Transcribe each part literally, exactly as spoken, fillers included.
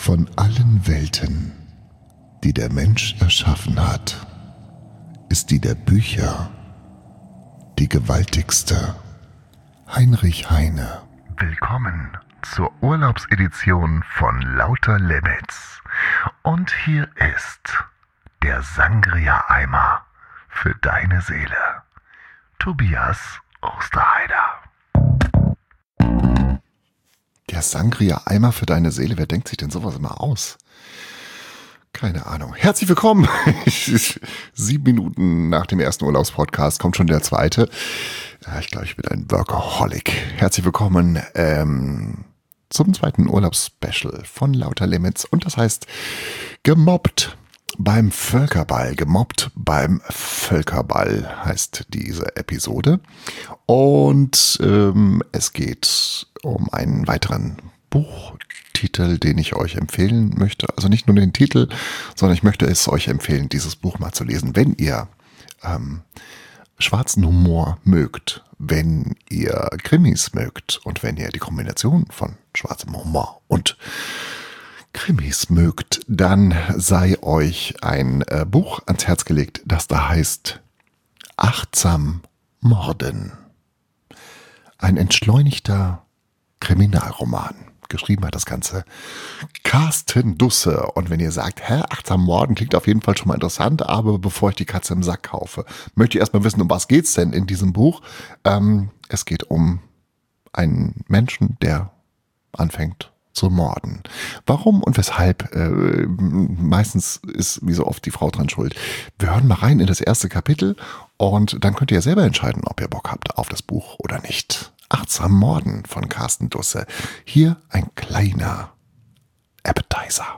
Von allen Welten, die der Mensch erschaffen hat, ist die der Bücher die gewaltigste. Heinrich Heine. Willkommen zur Urlaubsedition von Lauter Limits. Und hier ist der Sangria-Eimer für deine Seele. Tobias Osterheider. Der Sangria-Eimer für deine Seele, wer denkt sich denn sowas immer aus? Keine Ahnung. Herzlich willkommen. Sieben Minuten nach dem ersten Urlaubspodcast kommt schon der zweite. Ja, ich glaube, ich bin ein Workaholic. Herzlich willkommen ähm, zum zweiten Urlaubsspecial von Lauter Limits. Und das heißt, gemobbt beim Völkerball. Gemobbt beim Völkerball heißt diese Episode. Und ähm, es geht um einen weiteren Buchtitel, den ich euch empfehlen möchte. Also nicht nur den Titel, sondern ich möchte es euch empfehlen, dieses Buch mal zu lesen, wenn ihr ähm, schwarzen Humor mögt, wenn ihr Krimis mögt und wenn ihr die Kombination von schwarzem Humor und Krimis mögt, dann sei euch ein äh, Buch ans Herz gelegt, das da heißt Achtsam Morden. Ein entschleunigter Kriminalroman. Geschrieben hat das Ganze Carsten Dusse. Und wenn ihr sagt, hä, achtsam Morden klingt auf jeden Fall schon mal interessant, aber bevor ich die Katze im Sack kaufe, möchte ich erstmal wissen, um was geht's denn in diesem Buch? Ähm, es geht um einen Menschen, der anfängt zu morden. Warum und weshalb? Äh, meistens ist wie so oft die Frau dran schuld. Wir hören mal rein in das erste Kapitel und dann könnt ihr selber entscheiden, ob ihr Bock habt auf das Buch oder nicht. Achtsam Morden von Carsten Dusse. Hier ein kleiner Appetizer.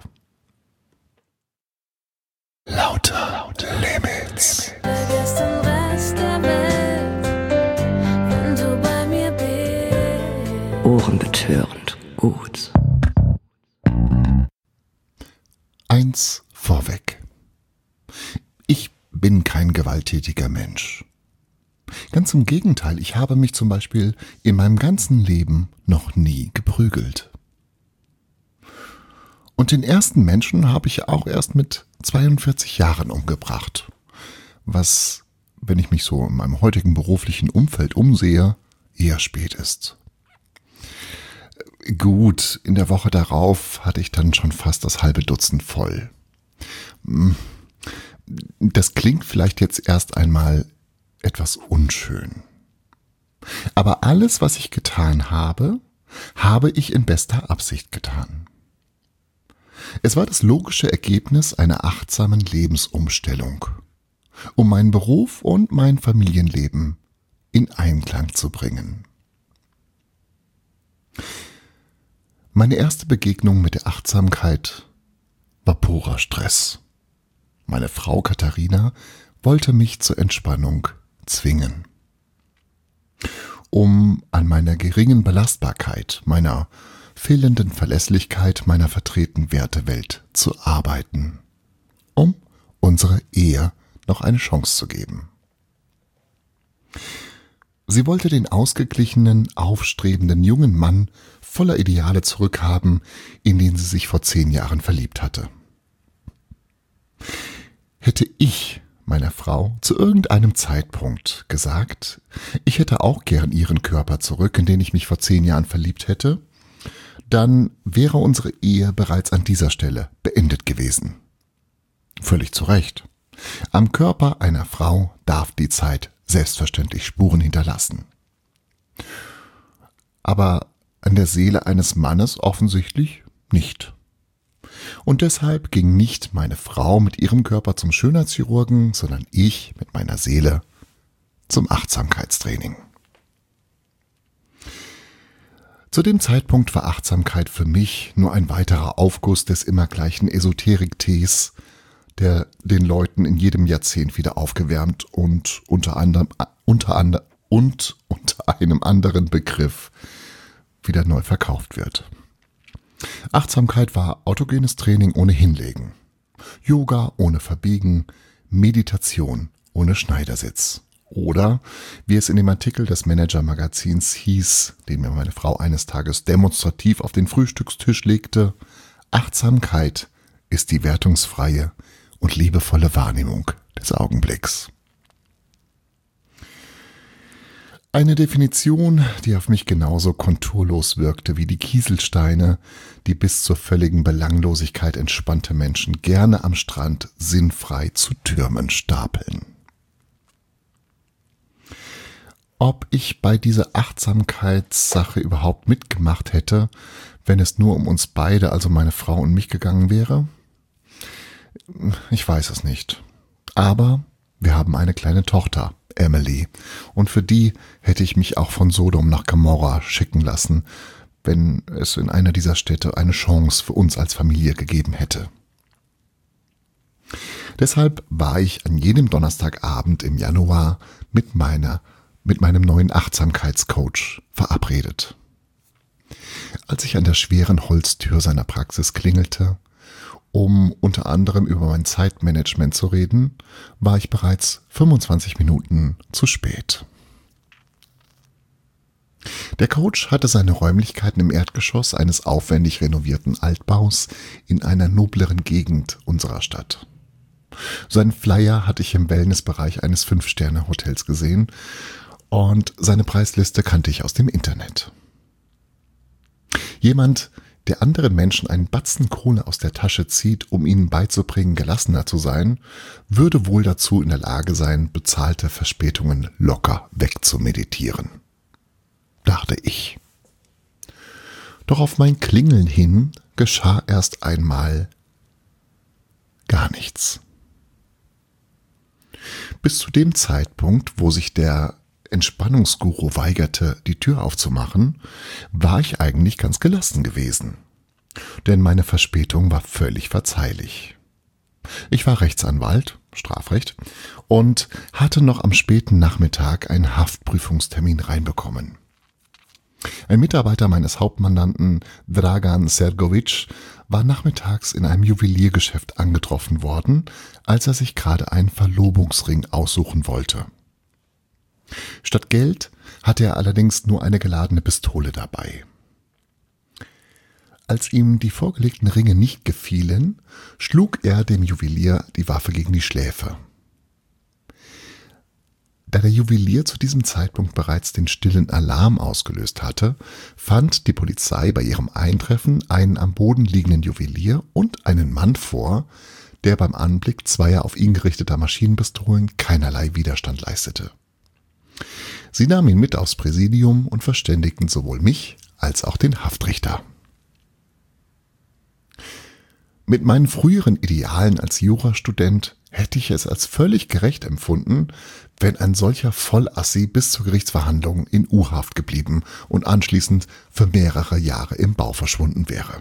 Lauter, lauter Limits. Vergiss den Rest der Welt, wenn du bei mir bist. Ohrenbetörend gut. Eins vorweg. Ich bin kein gewalttätiger Mensch. Ganz im Gegenteil, ich habe mich zum Beispiel in meinem ganzen Leben noch nie geprügelt. Und den ersten Menschen habe ich auch erst mit zweiundvierzig Jahren umgebracht. Was, wenn ich mich so in meinem heutigen beruflichen Umfeld umsehe, eher spät ist. Gut, in der Woche darauf hatte ich dann schon fast das halbe Dutzend voll. Das klingt vielleicht jetzt erst einmal etwas unschön. Aber alles, was ich getan habe, habe ich in bester Absicht getan. Es war das logische Ergebnis einer achtsamen Lebensumstellung, um meinen Beruf und mein Familienleben in Einklang zu bringen. Meine erste Begegnung mit der Achtsamkeit war purer Stress. Meine Frau Katharina wollte mich zur Entspannung zwingen. Um an meiner geringen Belastbarkeit, meiner fehlenden Verlässlichkeit, meiner verdrehten Wertewelt zu arbeiten, um unserer Ehe noch eine Chance zu geben. Sie wollte den ausgeglichenen, aufstrebenden jungen Mann voller Ideale zurückhaben, in den sie sich vor zehn Jahren verliebt hatte. Hätte ich meiner Frau zu irgendeinem Zeitpunkt gesagt, ich hätte auch gern ihren Körper zurück, in den ich mich vor zehn Jahren verliebt hätte, dann wäre unsere Ehe bereits an dieser Stelle beendet gewesen. Völlig zu Recht. Am Körper einer Frau darf die Zeit selbstverständlich Spuren hinterlassen. Aber an der Seele eines Mannes offensichtlich nicht. Und deshalb ging nicht meine Frau mit ihrem Körper zum Schönheitschirurgen, sondern ich mit meiner Seele zum Achtsamkeitstraining. Zu dem Zeitpunkt war Achtsamkeit für mich nur ein weiterer Aufguss des immer gleichen Esoterik-Tees, der den Leuten in jedem Jahrzehnt wieder aufgewärmt und unter anderem unter anderem und unter einem anderen Begriff wieder neu verkauft wird. Achtsamkeit war autogenes Training ohne Hinlegen, Yoga ohne Verbiegen, Meditation ohne Schneidersitz. Oder, wie es in dem Artikel des Manager-Magazins hieß, den mir meine Frau eines Tages demonstrativ auf den Frühstückstisch legte, Achtsamkeit ist die wertungsfreie und liebevolle Wahrnehmung des Augenblicks. Eine Definition, die auf mich genauso konturlos wirkte wie die Kieselsteine, die bis zur völligen Belanglosigkeit entspannte Menschen gerne am Strand sinnfrei zu Türmen stapeln. Ob ich bei dieser Achtsamkeitssache überhaupt mitgemacht hätte, wenn es nur um uns beide, also meine Frau und mich, gegangen wäre? Ich weiß es nicht. Aber wir haben eine kleine Tochter, Emily, und für die hätte ich mich auch von Sodom nach Gomorra schicken lassen, wenn es in einer dieser Städte eine Chance für uns als Familie gegeben hätte. Deshalb war ich an jedem Donnerstagabend im Januar mit meiner, mit meinem neuen Achtsamkeitscoach verabredet. Als ich an der schweren Holztür seiner Praxis klingelte, um unter anderem über mein Zeitmanagement zu reden, war ich bereits fünfundzwanzig Minuten zu spät. Der Coach hatte seine Räumlichkeiten im Erdgeschoss eines aufwendig renovierten Altbaus in einer nobleren Gegend unserer Stadt. Seinen Flyer hatte ich im Wellnessbereich eines Fünf-Sterne-Hotels gesehen und seine Preisliste kannte ich aus dem Internet. Jemand, der anderen Menschen einen Batzen Kohle aus der Tasche zieht, um ihnen beizubringen, gelassener zu sein, würde wohl dazu in der Lage sein, bezahlte Verspätungen locker wegzumeditieren, dachte ich. Doch auf mein Klingeln hin geschah erst einmal gar nichts. Bis zu dem Zeitpunkt, wo sich der Entspannungsguru weigerte, die Tür aufzumachen, war ich eigentlich ganz gelassen gewesen. Denn meine Verspätung war völlig verzeihlich. Ich war Rechtsanwalt, Strafrecht, und hatte noch am späten Nachmittag einen Haftprüfungstermin reinbekommen. Ein Mitarbeiter meines Hauptmandanten, Dragan Sergovic, war nachmittags in einem Juweliergeschäft angetroffen worden, als er sich gerade einen Verlobungsring aussuchen wollte. Statt Geld hatte er allerdings nur eine geladene Pistole dabei. Als ihm die vorgelegten Ringe nicht gefielen, schlug er dem Juwelier die Waffe gegen die Schläfe. Da der Juwelier zu diesem Zeitpunkt bereits den stillen Alarm ausgelöst hatte, fand die Polizei bei ihrem Eintreffen einen am Boden liegenden Juwelier und einen Mann vor, der beim Anblick zweier auf ihn gerichteter Maschinenpistolen keinerlei Widerstand leistete. Sie nahmen ihn mit aufs Präsidium und verständigten sowohl mich als auch den Haftrichter. Mit meinen früheren Idealen als Jurastudent hätte ich es als völlig gerecht empfunden, wenn ein solcher Vollassi bis zur Gerichtsverhandlung in U-Haft geblieben und anschließend für mehrere Jahre im Bau verschwunden wäre.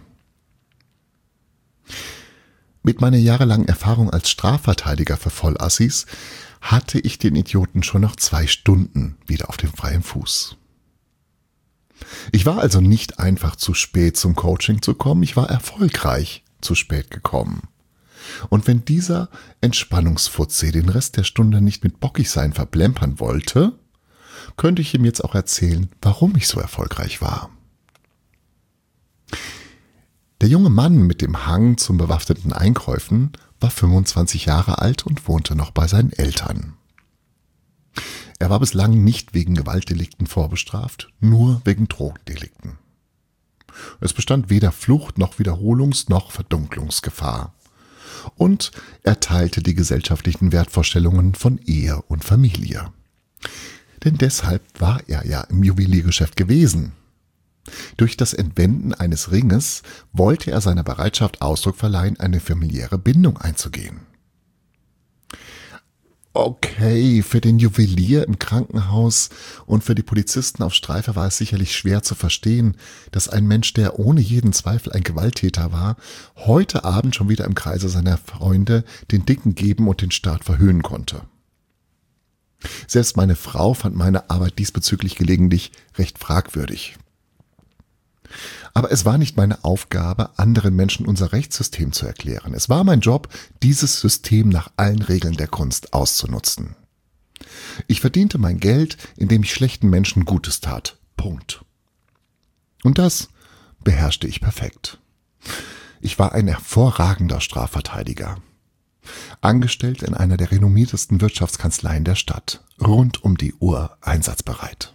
Mit meiner jahrelangen Erfahrung als Strafverteidiger für Vollassis hatte ich den Idioten schon nach zwei Stunden wieder auf dem freien Fuß. Ich war also nicht einfach zu spät zum Coaching zu kommen, ich war erfolgreich zu spät gekommen. Und wenn dieser Entspannungsfuzzi den Rest der Stunde nicht mit Bockigsein verplempern wollte, könnte ich ihm jetzt auch erzählen, warum ich so erfolgreich war. Der junge Mann mit dem Hang zum bewaffneten Einkäufen war fünfundzwanzig Jahre alt und wohnte noch bei seinen Eltern. Er war bislang nicht wegen Gewaltdelikten vorbestraft, nur wegen Drogendelikten. Es bestand weder Flucht noch Wiederholungs- noch Verdunklungsgefahr. Und er teilte die gesellschaftlichen Wertvorstellungen von Ehe und Familie. Denn deshalb war er ja im Juweliergeschäft gewesen. Durch das Entwenden eines Ringes wollte er seiner Bereitschaft Ausdruck verleihen, eine familiäre Bindung einzugehen. Okay, für den Juwelier im Krankenhaus und für die Polizisten auf Streife war es sicherlich schwer zu verstehen, dass ein Mensch, der ohne jeden Zweifel ein Gewalttäter war, heute Abend schon wieder im Kreise seiner Freunde den Dicken geben und den Staat verhöhnen konnte. Selbst meine Frau fand meine Arbeit diesbezüglich gelegentlich recht fragwürdig. Aber es war nicht meine Aufgabe, anderen Menschen unser Rechtssystem zu erklären. Es war mein Job, dieses System nach allen Regeln der Kunst auszunutzen. Ich verdiente mein Geld, indem ich schlechten Menschen Gutes tat. Punkt. Und das beherrschte ich perfekt. Ich war ein hervorragender Strafverteidiger. Angestellt in einer der renommiertesten Wirtschaftskanzleien der Stadt. Rund um die Uhr einsatzbereit.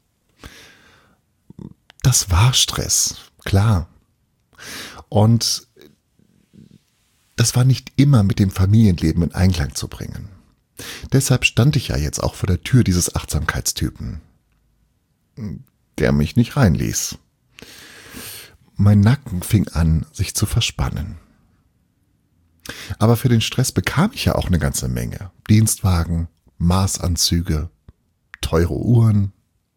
Das war Stress, klar. Und das war nicht immer mit dem Familienleben in Einklang zu bringen. Deshalb stand ich ja jetzt auch vor der Tür dieses Achtsamkeitstypen, der mich nicht reinließ. Mein Nacken fing an, sich zu verspannen. Aber für den Stress bekam ich ja auch eine ganze Menge. Dienstwagen, Maßanzüge, teure Uhren.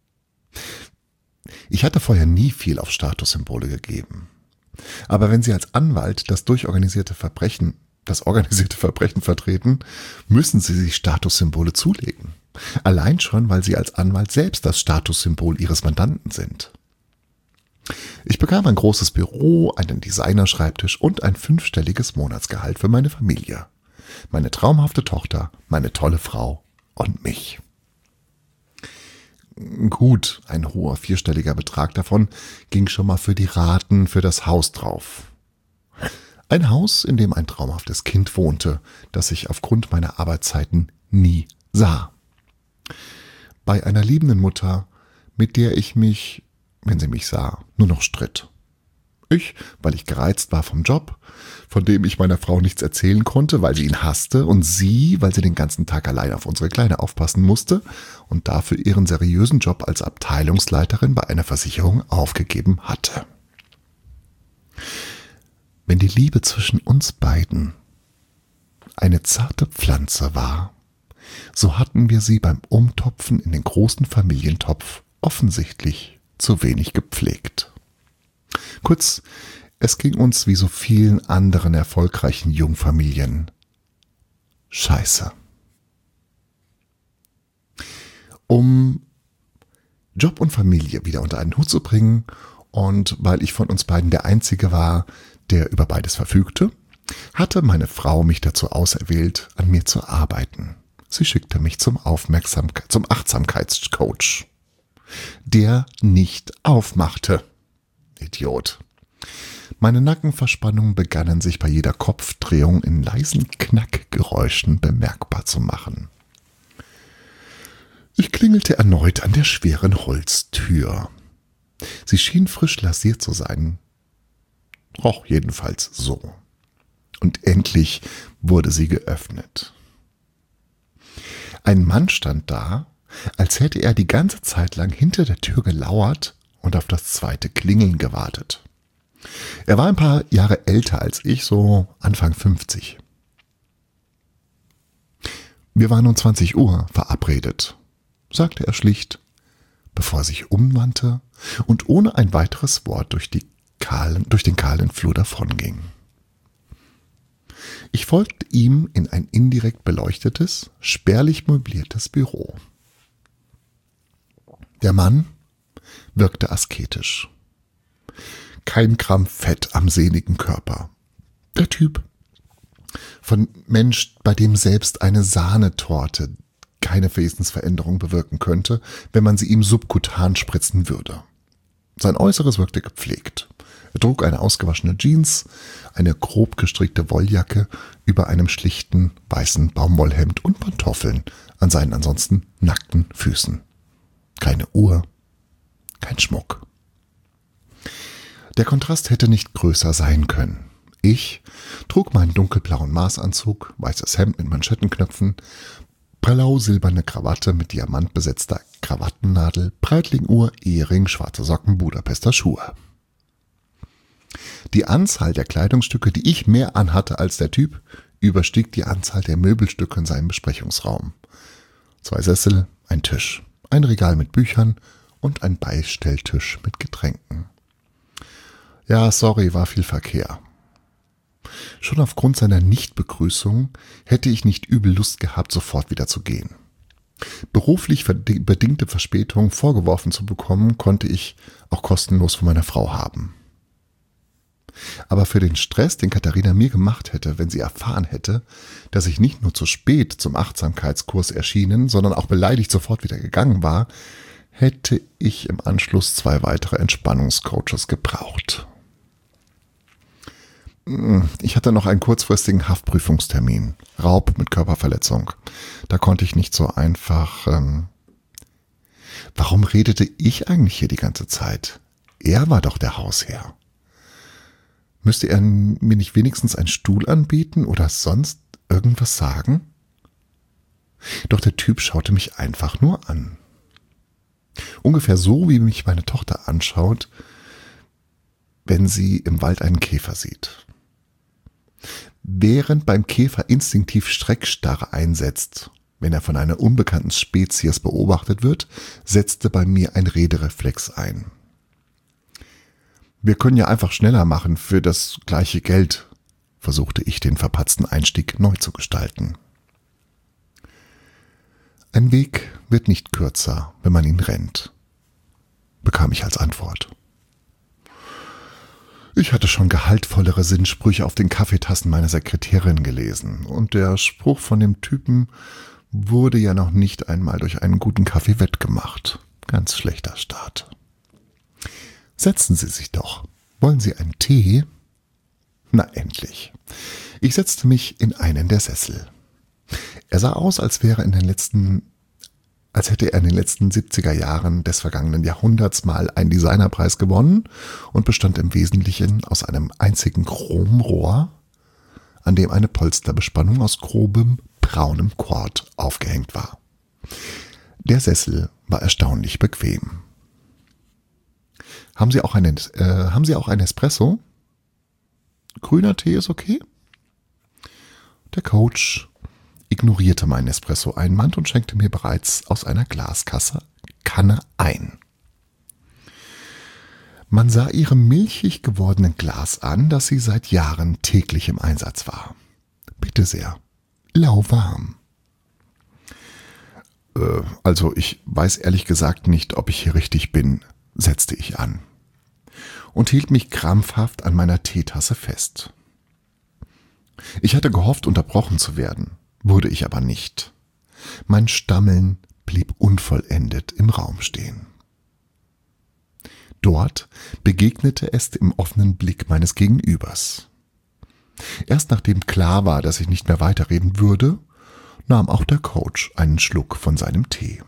Ich hatte vorher nie viel auf Statussymbole gegeben. Aber wenn Sie als Anwalt das durchorganisierte Verbrechen, das organisierte Verbrechen vertreten, müssen Sie sich Statussymbole zulegen. Allein schon, weil Sie als Anwalt selbst das Statussymbol Ihres Mandanten sind. Ich bekam ein großes Büro, einen Designerschreibtisch und ein fünfstelliges Monatsgehalt für meine Familie. Meine traumhafte Tochter, meine tolle Frau und mich. Gut, ein hoher vierstelliger Betrag davon ging schon mal für die Raten für das Haus drauf. Ein Haus, in dem ein traumhaftes Kind wohnte, das ich aufgrund meiner Arbeitszeiten nie sah. Bei einer liebenden Mutter, mit der ich mich, wenn sie mich sah, nur noch stritt. Ich, weil ich gereizt war vom Job, von dem ich meiner Frau nichts erzählen konnte, weil sie ihn hasste, und sie, weil sie den ganzen Tag allein auf unsere Kleine aufpassen musste und dafür ihren seriösen Job als Abteilungsleiterin bei einer Versicherung aufgegeben hatte. Wenn die Liebe zwischen uns beiden eine zarte Pflanze war, so hatten wir sie beim Umtopfen in den großen Familientopf offensichtlich zu wenig gepflegt. Kurz, es ging uns wie so vielen anderen erfolgreichen Jungfamilien scheiße. Um Job und Familie wieder unter einen Hut zu bringen und weil ich von uns beiden der Einzige war, der über beides verfügte, hatte meine Frau mich dazu auserwählt, an mir zu arbeiten. Sie schickte mich zum Aufmerksamkeit, zum Achtsamkeitscoach, der nicht aufmachte. Idiot. Meine Nackenverspannungen begannen sich bei jeder Kopfdrehung in leisen Knackgeräuschen bemerkbar zu machen. Ich klingelte erneut an der schweren Holztür. Sie schien frisch lasiert zu sein. Roch jedenfalls so. Und endlich wurde sie geöffnet. Ein Mann stand da, als hätte er die ganze Zeit lang hinter der Tür gelauert und auf das zweite Klingeln gewartet. Er war ein paar Jahre älter als ich, so Anfang fünfzig. Wir waren um zwanzig Uhr verabredet, sagte er schlicht, bevor er sich umwandte und ohne ein weiteres Wort durch, die kahlen, durch den kahlen Flur davonging. Ich folgte ihm in ein indirekt beleuchtetes, spärlich möbliertes Büro. Der Mann wirkte asketisch. Kein Gramm Fett am sehnigen Körper. Der Typ von Mensch, bei dem selbst eine Sahnetorte keine Wesensveränderung bewirken könnte, wenn man sie ihm subkutan spritzen würde. Sein Äußeres wirkte gepflegt. Er trug eine ausgewaschene Jeans, eine grob gestrickte Wolljacke über einem schlichten weißen Baumwollhemd und Pantoffeln an seinen ansonsten nackten Füßen. Keine Uhr, kein Schmuck. Der Kontrast hätte nicht größer sein können. Ich trug meinen dunkelblauen Maßanzug, weißes Hemd mit Manschettenknöpfen, blau-silberne Krawatte mit diamantbesetzter Krawattennadel, Breitling-Uhr, Ehering, schwarze Socken, Budapester Schuhe. Die Anzahl der Kleidungsstücke, die ich mehr anhatte als der Typ, überstieg die Anzahl der Möbelstücke in seinem Besprechungsraum. Zwei Sessel, ein Tisch, ein Regal mit Büchern und ein Beistelltisch mit Getränken. Ja, sorry, war viel Verkehr. Schon aufgrund seiner Nichtbegrüßung hätte ich nicht übel Lust gehabt, sofort wieder zu gehen. Beruflich bedingte Verspätung vorgeworfen zu bekommen, konnte ich auch kostenlos von meiner Frau haben. Aber für den Stress, den Katharina mir gemacht hätte, wenn sie erfahren hätte, dass ich nicht nur zu spät zum Achtsamkeitskurs erschienen, sondern auch beleidigt sofort wieder gegangen war, hätte ich im Anschluss zwei weitere Entspannungscoaches gebraucht. Ich hatte noch einen kurzfristigen Haftprüfungstermin. Raub mit Körperverletzung. Da konnte ich nicht so einfach... Ähm Warum redete ich eigentlich hier die ganze Zeit? Er war doch der Hausherr. Müsste er mir nicht wenigstens einen Stuhl anbieten oder sonst irgendwas sagen? Doch der Typ schaute mich einfach nur an. Ungefähr so, wie mich meine Tochter anschaut, wenn sie im Wald einen Käfer sieht. Während beim Käfer instinktiv Schreckstarre einsetzt, wenn er von einer unbekannten Spezies beobachtet wird, setzte bei mir ein Redereflex ein. Wir können ja einfach schneller machen für das gleiche Geld, versuchte ich den verpatzten Einstieg neu zu gestalten. Ein Weg wird nicht kürzer, wenn man ihn rennt, bekam ich als Antwort. Ich hatte schon gehaltvollere Sinnsprüche auf den Kaffeetassen meiner Sekretärin gelesen und der Spruch von dem Typen wurde ja noch nicht einmal durch einen guten Kaffee wettgemacht. Ganz schlechter Start. Setzen Sie sich doch. Wollen Sie einen Tee? Na endlich. Ich setzte mich in einen der Sessel. Er sah aus, als wäre in den letzten, als hätte er in den letzten siebziger Jahren des vergangenen Jahrhunderts mal einen Designerpreis gewonnen und bestand im Wesentlichen aus einem einzigen Chromrohr, an dem eine Polsterbespannung aus grobem, braunem Kord aufgehängt war. Der Sessel war erstaunlich bequem. Haben Sie auch einen, äh, haben Sie auch einen Espresso? Grüner Tee ist okay? Der Coach ignorierte meinen Espresso-Einwand und schenkte mir bereits aus einer Glaskasse Kanne ein. Man sah ihrem milchig gewordenen Glas an, dass sie seit Jahren täglich im Einsatz war. Bitte sehr, lauwarm. Äh, also ich weiß ehrlich gesagt nicht, ob ich hier richtig bin, setzte ich an und hielt mich krampfhaft an meiner Teetasse fest. Ich hatte gehofft, unterbrochen zu werden, wurde ich aber nicht. Mein Stammeln blieb unvollendet im Raum stehen. Dort begegnete es dem offenen Blick meines Gegenübers. Erst nachdem klar war, dass ich nicht mehr weiterreden würde, nahm auch der Coach einen Schluck von seinem Tee.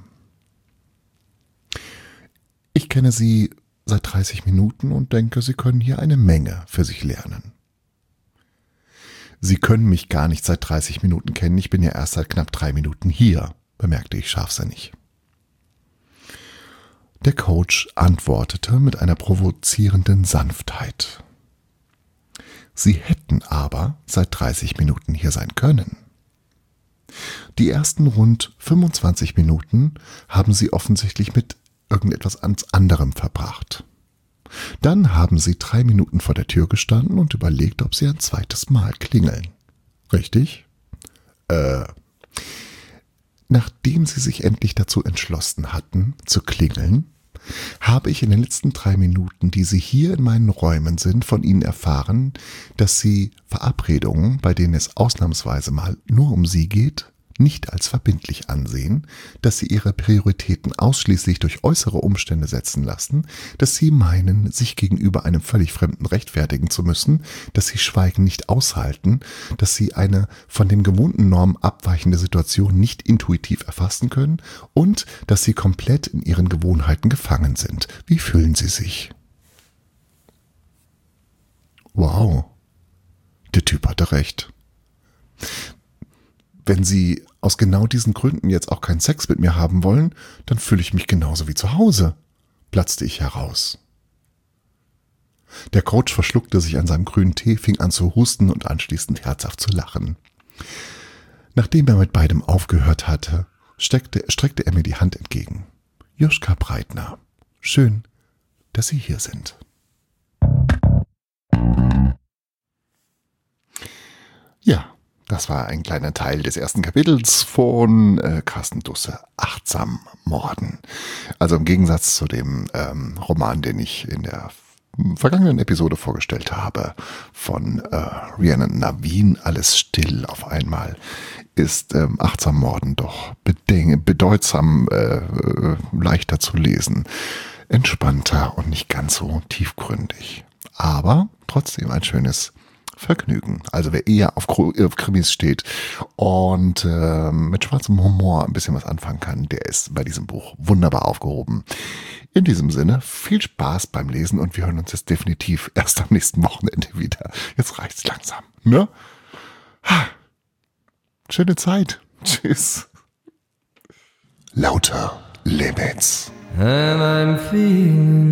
Ich kenne Sie seit dreißig Minuten und denke, Sie können hier eine Menge für sich lernen. Sie können mich gar nicht seit dreißig Minuten kennen, ich bin ja erst seit knapp drei Minuten hier, bemerkte ich scharfsinnig. Der Coach antwortete mit einer provozierenden Sanftheit. Sie hätten aber seit dreißig Minuten hier sein können. Die ersten rund fünfundzwanzig Minuten haben Sie offensichtlich mit irgendetwas anderem verbracht. Dann haben Sie drei Minuten vor der Tür gestanden und überlegt, ob Sie ein zweites Mal klingeln. Richtig? Äh, nachdem Sie sich endlich dazu entschlossen hatten, zu klingeln, habe ich in den letzten drei Minuten, die Sie hier in meinen Räumen sind, von Ihnen erfahren, dass Sie Verabredungen, bei denen es ausnahmsweise mal nur um Sie geht, nicht als verbindlich ansehen, dass Sie Ihre Prioritäten ausschließlich durch äußere Umstände setzen lassen, dass Sie meinen, sich gegenüber einem völlig Fremden rechtfertigen zu müssen, dass Sie Schweigen nicht aushalten, dass Sie eine von den gewohnten Normen abweichende Situation nicht intuitiv erfassen können und dass Sie komplett in Ihren Gewohnheiten gefangen sind. Wie fühlen Sie sich? Wow, der Typ hatte recht. Wenn Sie aus genau diesen Gründen jetzt auch keinen Sex mit mir haben wollen, dann fühle ich mich genauso wie zu Hause, platzte ich heraus. Der Coach verschluckte sich an seinem grünen Tee, fing an zu husten und anschließend herzhaft zu lachen. Nachdem er mit beidem aufgehört hatte, steckte, streckte er mir die Hand entgegen. Joschka Breitner, schön, dass Sie hier sind. Ja. Das war ein kleiner Teil des ersten Kapitels von äh, Carsten Dusse, Achtsam Morden. Also im Gegensatz zu dem ähm, Roman, den ich in der vergangenen Episode vorgestellt habe, von äh, Rhiannon Naveen, Alles still auf einmal, ist ähm, Achtsam Morden doch bedeng- bedeutsam äh, leichter zu lesen, entspannter und nicht ganz so tiefgründig. Aber trotzdem ein schönes Vergnügen. Also wer eher auf Krimis steht und äh, mit schwarzem Humor ein bisschen was anfangen kann, der ist bei diesem Buch wunderbar aufgehoben. In diesem Sinne, viel Spaß beim Lesen und wir hören uns jetzt definitiv erst am nächsten Wochenende wieder. Jetzt reicht's langsam, ne? Schöne Zeit. Tschüss. Lauter Limits. And I'm feeling